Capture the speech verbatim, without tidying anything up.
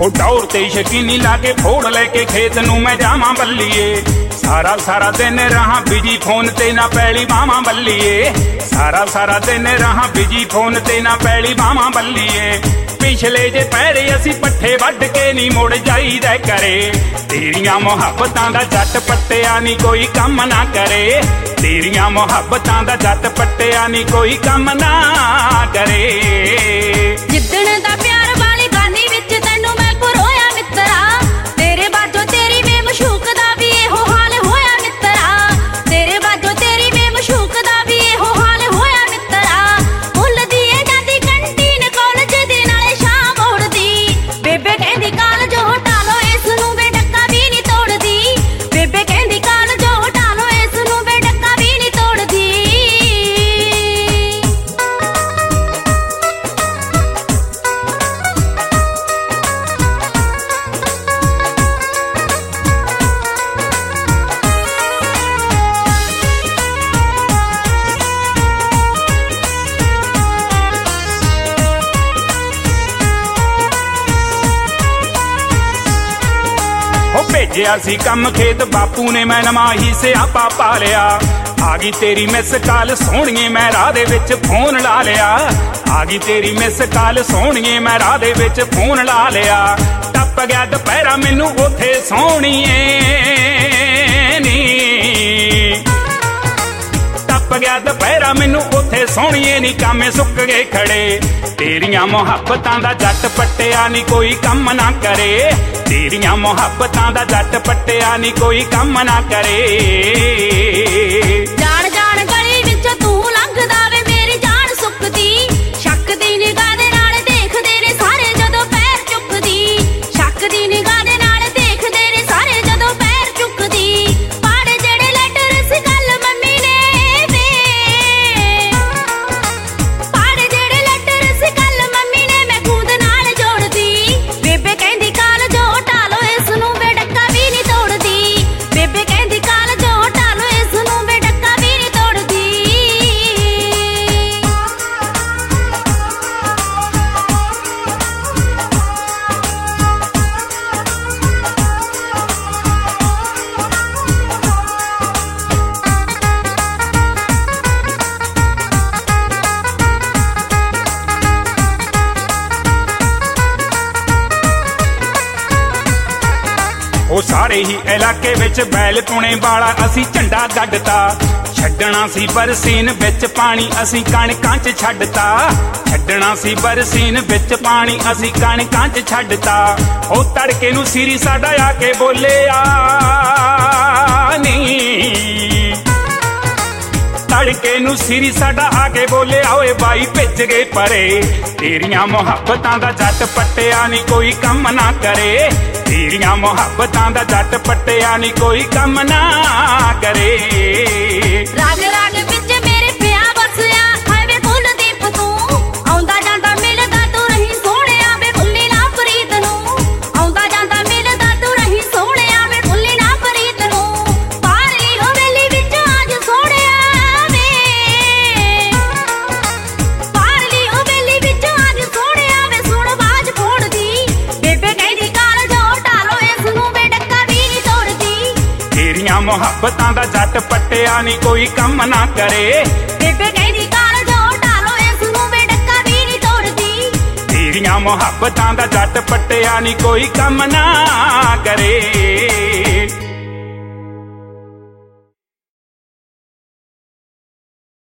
ਉਹ ਟੌਰ ਤੇ ਸ਼ਕੀਨੀ ਲਾ ਕੇ ਫੋੜ ਲੈ ਕੇ ਖੇਤ ਨੂੰ ਮੈਂ ਜਾਵਾਂ ਬੱਲੀਏ। ਸਾਰਾ ਸਾਰਾ ਦਿਨ ਰਹਾਂ ਬਿਜੀ ਫੋਨ ਤੇ ਨਾ ਪੈਲੀ ਬਾਵਾਂ ਬੱਲੀਏ। ਸਾਰਾ ਸਾਰਾ ਦਿਨ ਰਹਾਂ ਬਿਜੀ ਫੋਨ ਤੇ ਨਾ ਪੈਲੀ ਬਾਵਾਂ ਬੱਲੀਏ। ਪਿਛਲੇ ਜੇ ਪੈਰੇ ਅਸੀਂ ਪੱਠੇ ਵੱਢ ਕੇ ਨੀ ਮੁੜ ਜਾਈਦਾ ਕਰੇ। ਤੇਰੀਆਂ ਮੁਹੱਬਤਾਂ ਦਾ ਜੱਟ ਪੱਟਿਆ ਨੀ ਕੋਈ ਕੰਮ ਨਾ ਕਰੇ। ਤੇਰੀਆਂ ਮੁਹੱਬਤਾਂ ਦਾ ਜੱਟ ਪੱਟਿਆ ਨੀ ਕੋਈ ਕੰਮ ਨਾ ਕਰੇ। ਜਿੱਦਣ ਦਾ ਪਿਆਰ ਵਾਲੀ ਗਾਨੀ ਵਿੱਚ ਤੈਨੂੰ ਮੈਂ ਪਰੋਇਆ ਮਿੱਤਰਾ। ਤੇਰੇ ਬਾਝੋਂ ਤੇਰੀ ਬੇਮਸ਼ੂਕ ਦਾ ਵੀ ਇਹੋ ਹਾਲ ਹੋਇਆ ਮਿੱਤਰਾ। ਤੇਰੇ ਬਾਝੋਂ ਤੇਰੀ ਬੇਮਸ਼ੂਕ ਦਾ ਵੀ ਇਹੋ ਹਾਲ ਹੋਇਆ ਮਿੱਤਰਾ। ਭੁੱਲਦੀ ਏ ਜਾਂਦੀ ਕੰਟੀਨ ਕਾਲਜ ਦੀ ਨਾਲੇ ਸ਼ਾਮ ਮੋੜਦੀ। ਬੇਬੇ ਕਹਿੰਦੀ ਕਾਲਜ ਹਟਾ ਲੋ ਇਸ ਨੂੰ ਵੇ ਡੱਕਾ ਵੀ ਨੀ ਤੋੜਦੀ। ਬੇਬੇ ਕਹਿੰਦੀ ਕਾਲਜ ਹਟਾ ਲੋ ਇਸ ਨੂੰ ਵੇ ਡੱਕਾ ਵੀ ਨੀ ਤੋੜਦੀ। ਭੇਜਿਆ ਸੀ ਕੰਮ ਖੇਤ ਬਾਪੂ ਨੇ ਮੈਂ ਨਮਾਹੀ ਸਿਆਪਾ ਪਾ ਲਿਆ। ਆ ਗਈ ਤੇਰੀ ਮਿਸ ਕਾਲ ਸੋਹਣੀਏ ਮੈਂ ਰਾਹ ਦੇ ਵਿੱਚ ਫੋਨ ਲਾ ਲਿਆ। ਆ ਗਈ ਤੇਰੀ ਮਿਸ ਕਾਲ ਸੋਹਣੀਏ ਮੈਂ ਰਾਹ ਦੇ ਵਿੱਚ ਫੋਨ ਲਾ ਲਿਆ। ਟੱਪ ਗਿਆ ਦੁਪਹਿਰਾ ਮੈਨੂੰ ਉੱਥੇ ਸੋਹਣੀਏ ਨੀ। ਟੱਪ ਗਿਆ ਦੁਪਹਿਰਾ ਮੈਨੂੰ ਉੱਥੇ ਸੋਹਣੀਏ ਨੀ ਕਾਮੇ ਸੁੱਕ ਗਏ ਖੜੇ। ਤੇਰੀਆਂ ਮੁਹੱਬਤਾਂ ਦਾ ਜੱਟ ਪੱਟਿਆ ਨੀ ਕੋਈ ਕੰਮ ਨਾ ਕਰੇ। ਤੇਰੀਆਂ ਮੁਹੱਬਤਾਂ ਦਾ ਜੱਟ ਪੱਟਿਆ ਨੀ ਕੋਈ ਕੰਮ ਨਾ ਕਰੇ। ਜਾਣ ਜਾਣ ਗਲੀ ਵਿੱਚ ਤੂੰ ਲੰਘਦਾ ਵੇ ਮੇਰੀ ਜਾਨ ਸੁੱਕਦੀ। ਸ਼ੱਕ ਦੀ ਨਿਗਾਹ ਦੇ ਨਾਲ ਦੇਖਦੇ ਨੇ ਸਾਰੇ ਜਦੋਂ ਪੈਰ ਚੁੱਕਦੀ। ਸ਼ੱਕ ਦੀ ਨਿਗਾਹ ਦੇ ਨਾਲ ਦੇਖਦੇ ਨੇ ਸਾਰੇ ਜਦੋਂ ਪੈਰ ਚੁੱਕਦੀ। ਪੜ੍ਹ ਜਿਹੜੇ ਲੈਟਰ ਸੀ ਕੱਲ ਮੰਮੀ ਨੇ ਵੇ। ਪੜ੍ਹ ਜਿਹੜੇ ਲੈਟਰ ਸੀ ਕੱਲ ਮੰਮੀ ਨੇ ਮੈਂ ਖੂਦ ਨਾਲ ਜੋੜਦੀ। ਬੇਬੇ ਕਹਿੰਦੀ ਕਾਲਜ ਹਟਾ ਲੋ ਇਸ ਨੂੰ ਵੇ ਡੱਕਾ ਵੀ ਨੀ ਤੋੜਦੀ। ਬੇਬੇ ਕਹਿੰਦੀ ਕਾਲਜ ਹਟਾ ਲੋ ਇਸ ਨੂੰ ਵੇ ਡੱਕਾ ਵੀ ਨੀ ਤੋੜਦੀ। ਉਹ ਸਾਰੇ ਹੀ ਇਲਾਕੇ ਵਿੱਚ ਬੈਲ ਪੁਣੇ ਵਾਲਾ ਅਸੀਂ ਝੰਡਾ ਗੱਡਤਾ। ਛੱਡਣਾ ਸੀ ਬਰਸੀਨ ਵਿੱਚ ਪਾਣੀ ਅਸੀਂ ਕਣਕਾਂ 'ਚ ਛੱਡਤਾ। ਛੱਡਣਾ ਸੀ ਬਰਸੀਨ ਵਿੱਚ ਪਾਣੀ ਅਸੀਂ ਕਣਕਾਂ 'ਚ ਛੱਡਤਾ। ਉਹ ਤੜਕੇ ਨੂੰ ਸਿਰੀ ਸਾਡਾ ਆ ਕੇ ਬੋਲਿਆ ਨੀ। ਤੜਕੇ ਨੂੰ ਸਿਰੀ ਸਾਡਾ ਆ ਕੇ ਬੋਲਿਆ ਓਏ ਬਾਈ ਭਿੱਜ ਗਏ ਪਰੇ। ਤੇਰੀਆਂ ਮੁਹੱਬਤਾਂ ਦਾ ਜੱਟ ਪੱਟਿਆ ਨੀ ਕੋਈ ਕੰਮ ਨਾ ਕਰੇ। ਤੇਰੀਆਂ ਮੁਹੱਬਤਾਂ ਦਾ ਜੱਟ ਪੱਟਿਆ ਨੀ ਕੋਈ ਕੰਮ ਨਾ ਕਰੇ। ਰਾਗ ਰਾਗ ਵਿੱਚ ਮੇਰੇ ਪਿਆ ਵਸਿਆ ਹਾਏ ਵੇ ਕੁਲਦੀਪ ਤੂੰ। ਆਉਂਦਾ ਜਾਂਦਾ ਮਿਲਦਾ ਤੂੰ ਰਹੀ ਸੋਹਣਿਆ ਵੇ ਭੁੱਲੀ ਨਾ ਪ੍ਰੀਤ ਨੂੰ। ਆਉਂਦਾ ਜਾਂਦਾ ਮਿਲਦਾ ਤੂੰ ਰਹੀ ਸੋਹਣਿਆ ਵੇ ਭੁੱਲੀ ਨਾ ਪ੍ਰੀਤ ਨੂੰ। ਪਾਰਲੀ ਹਵੇਲੀ ਵਿੱਚ ਅੱਜ ਸੋਹਣਿਆ ਵੇ। ਪਾਰਲੀ ਹਵੇਲੀ ਵਿੱਚ ਅੱਜ ਸੋਹਣਿਆ ਵੇ ਸੁਣ ਆਵਾਜ਼ ਫੋੜਦੀ। ਬੇਬੇ ਕਹਿੰਦੀ ਕਾਲਜ ਹਟਾ ਲੋ ਇਸ ਨੂੰ ਵੇ ਡੱਕਾ ਵੀ ਨੀ ਤੋੜਦੀ। ਤੇਰੀਆਂ ਮੁਹੱਬਤਾਂ ਦਾ ਜੱਟ ਪੱਟਿਆ ਨੀ ਕੋਈ ਕੰਮ ਨਾ ਕਰੇ। ਬੇਬੇ ਕਹਿੰਦੀ ਕਾਲਜ ਹਟਾ ਲੋ ਇਸ ਨੂੰ ਵੇ ਡੱਕਾ ਵੀ ਨੀ ਤੋੜਦੀ। ਤੇਰੀਆਂ ਮੁਹੱਬਤਾਂ ਦਾ ਜੱਟ ਪੱਟਿਆ ਨੀ ਕੋਈ ਕੰਮ ਨਾ ਕਰੇ।